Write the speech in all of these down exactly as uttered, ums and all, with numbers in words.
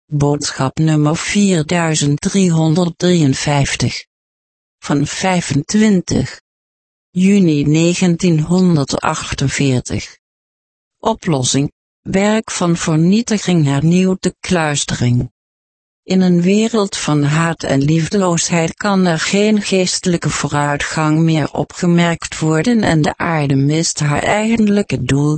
Boodschap nummer vierduizend driehonderddrieënvijftig. Van vijfentwintig juni negentienhonderdachtenveertig. Oplossing: werk van vernietiging hernieuwt de kluistering. In een wereld van haat en liefdeloosheid kan er geen geestelijke vooruitgang meer opgemerkt worden en de aarde mist haar eigenlijke doel,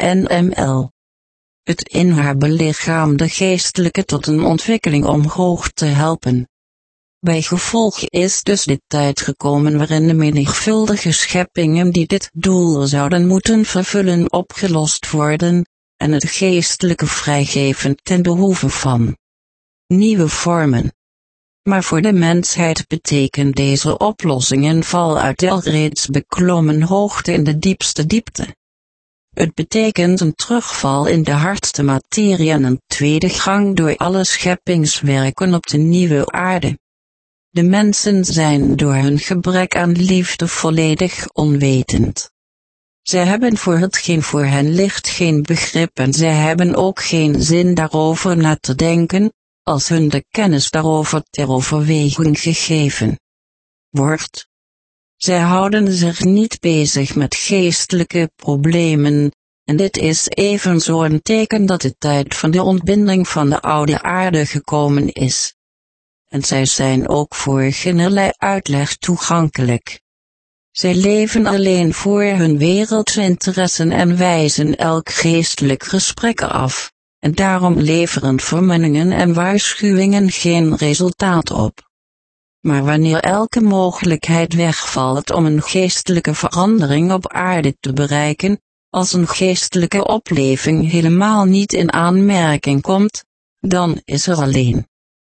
N M L. Het in haar belichaamde geestelijke tot een ontwikkeling omhoog te helpen. Bij gevolg is dus de tijd gekomen waarin de menigvuldige scheppingen die dit doel zouden moeten vervullen opgelost worden, en het geestelijke vrijgeven ten behoeve van nieuwe vormen. Maar voor de mensheid betekent deze oplossing een val uit de al reeds beklommen hoogte in de diepste diepte. Het betekent een terugval in de hardste materie en een tweede gang door alle scheppingswerken op de nieuwe aarde. De mensen zijn door hun gebrek aan liefde volledig onwetend. Zij hebben voor hetgeen voor hen ligt geen begrip en zij hebben ook geen zin daarover na te denken, als hun de kennis daarover ter overweging gegeven wordt. Zij houden zich niet bezig met geestelijke problemen, en dit is evenzo een teken dat de tijd van de ontbinding van de oude aarde gekomen is. En zij zijn ook voor geenerlei uitleg toegankelijk. Zij leven alleen voor hun wereldse interessen en wijzen elk geestelijk gesprek af, en daarom leveren vermenningen en waarschuwingen geen resultaat op. Maar wanneer elke mogelijkheid wegvalt om een geestelijke verandering op aarde te bereiken, als een geestelijke opleving helemaal niet in aanmerking komt, dan is er alleen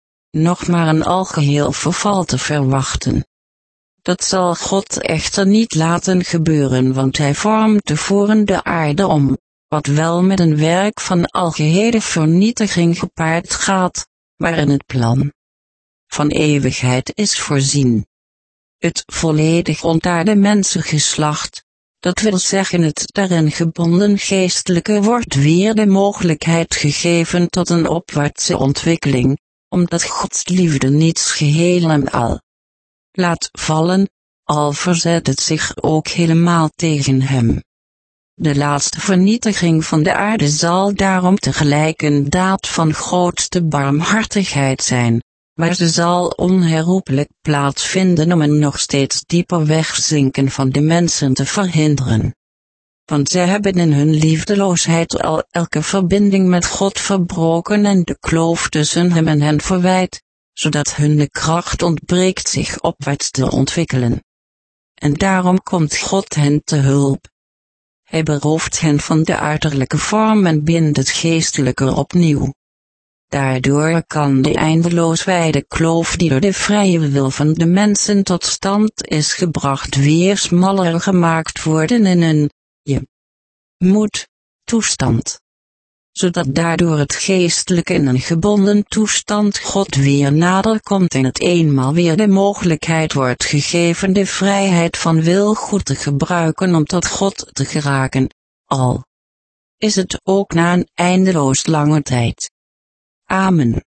nog maar een algeheel verval te verwachten. Dat zal God echter niet laten gebeuren, want hij vormt tevoren de aarde om, wat wel met een werk van algehele vernietiging gepaard gaat, waarin het plan van eeuwigheid is voorzien. Het volledig ontaarde mensengeslacht, dat wil zeggen het daarin gebonden geestelijke, wordt weer de mogelijkheid gegeven tot een opwaartse ontwikkeling, omdat Gods liefde niets geheel en al laat vallen, al verzet het zich ook helemaal tegen hem. De laatste vernietiging van de aarde zal daarom tegelijk een daad van grootste barmhartigheid zijn, maar ze zal onherroepelijk plaatsvinden om een nog steeds dieper wegzinken van de mensen te verhinderen. Want zij hebben in hun liefdeloosheid al elke verbinding met God verbroken en de kloof tussen hem en hen verwijd, zodat hun de kracht ontbreekt zich opwaarts te ontwikkelen. En daarom komt God hen te hulp. Hij berooft hen van de uiterlijke vorm en bindt het geestelijke opnieuw. Daardoor kan de eindeloos wijde kloof die door de vrije wil van de mensen tot stand is gebracht weer smaller gemaakt worden in een je moet toestand. Zodat daardoor het geestelijke in een gebonden toestand God weer nader komt en het eenmaal weer de mogelijkheid wordt gegeven de vrijheid van wil goed te gebruiken om tot God te geraken, al is het ook na een eindeloos lange tijd. Amen.